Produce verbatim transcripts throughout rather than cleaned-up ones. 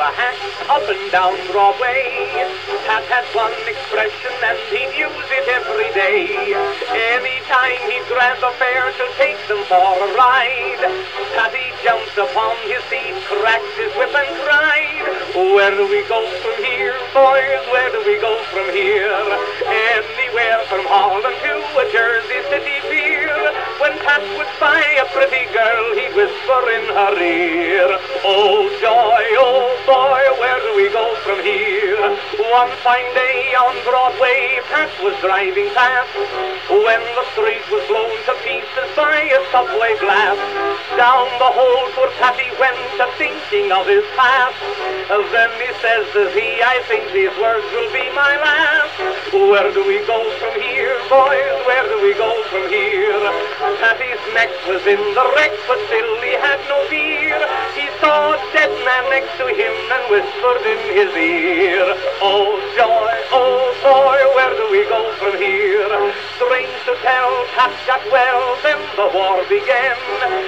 a hack up and down Broadway. Pat had one expression and he'd use it every day. Anytime he'd grab a fare to take them for a ride, Patty jumped upon his seat, cracked his whip and cried, "Where do we go from here, boys? Where do we go from here? Anywhere from Holland to a Jersey City pier." When Pat would spy a pretty girl, he'd whisper in her ear, "Oh joy, oh boy, where do we go from here?" One fine day on Broadway, Pat was driving past, when the street was blown to pieces by a subway blast. Down the hole poor Patty went, a thinking of his past. Then he says, says he, "I think these words will be my last. Where do we go from here, boys? Where do we go from here?" Patty's neck was in the wreck, but still he had no fear. He saw a dead man next to him and whispered in his ear, "Oh joy, oh boy, where do we go from here?" Strange to tell, Pat got well, then the war began.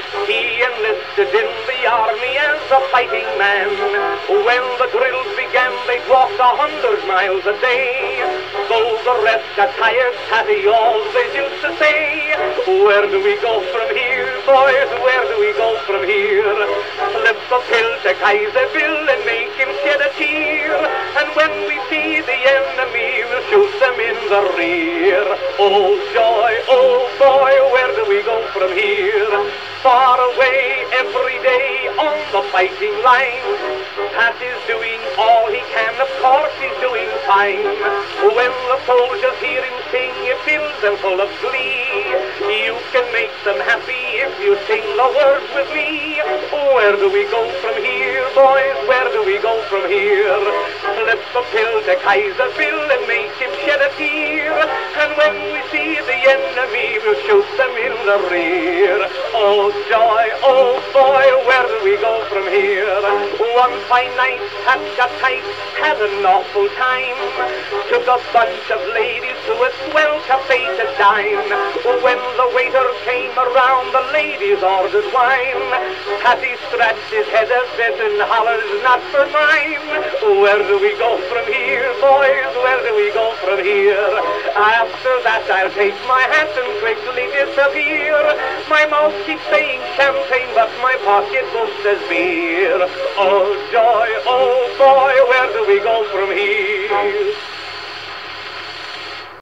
He enlisted in the army as a fighting man. When the drills began, they'd walk a hundred miles a day. Though the rest got tired, Patty always used to say, "Where do we go from here, boys? Where do we go from here?" Slip a pill to Kaiserville and make him shed a tear, and when we see the enemy, we'll shoot them in the rear. Oh joy, oh boy, where do we go from here? Far away every day on the fighting line, Pat is doing all he can, of course he's doing fine. When the soldiers hear him sing, it fills them full of glee. You can make them happy if you sing the words with me. Where do we go from here, boys? Where do we go from here? Slip a pill to Kaiserville and make him shed a tear, and when we see the enemy, we'll shoot them in the rear. Oh joy, oh boy, where do we go from here? One fine night, Pat got tight, had an awful time. Took a bunch of ladies to a swell cafe to dine. When the waiter came around, the ladies ordered wine. Patty scratched his head a bit and hollers, "Not for mine." Where do we go from here, boys? Where do we go from here? After that I'll take my hat and quickly disappear. My mouth keeps saying champagne, but my pocketbook says beer. Oh joy, oh boy, where do we go from here?